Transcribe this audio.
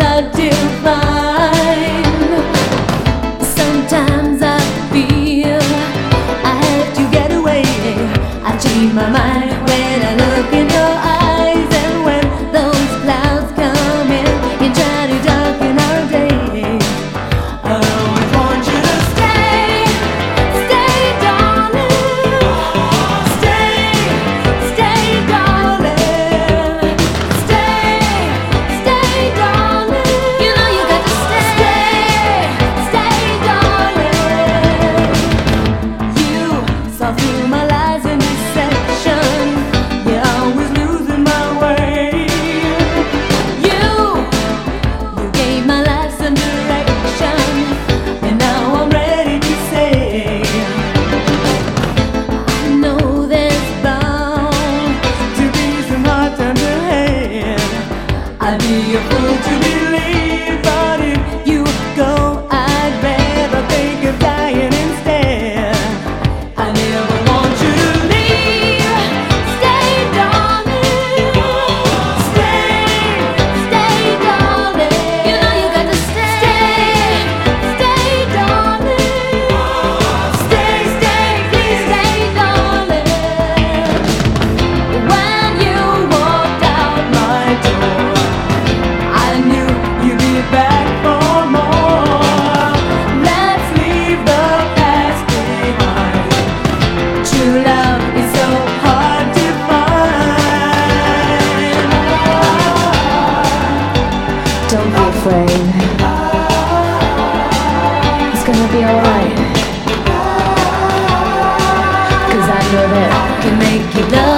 hard to find. Sometimes I feel I have to get away. I change my mind when I look in your eyes, and when those clouds come in and try to darken our day, I always want you to stay, stay, darling. Stay, stay, darling. Stay, stay, darling. You know you got to stay, stay, darling. You saw through my lies and deception. You're always losing my way. You gave my life some direction, and now I'm ready to say, I know there's bound to be some hard times ahead. I'd be a fool to believe, but if you go, I'd rather think of dying instead. I never want you to leave. Stay, darling. Stay, stay, darling. You know you got to stay, stay, darling. Stay, stay, please stay, darling. When you walked out my door, I knew you'd be back for more. Let's leave the past behind. True love is so hard to find. Don't be afraid. It's gonna be alright. 'Cause I know that I can make you love.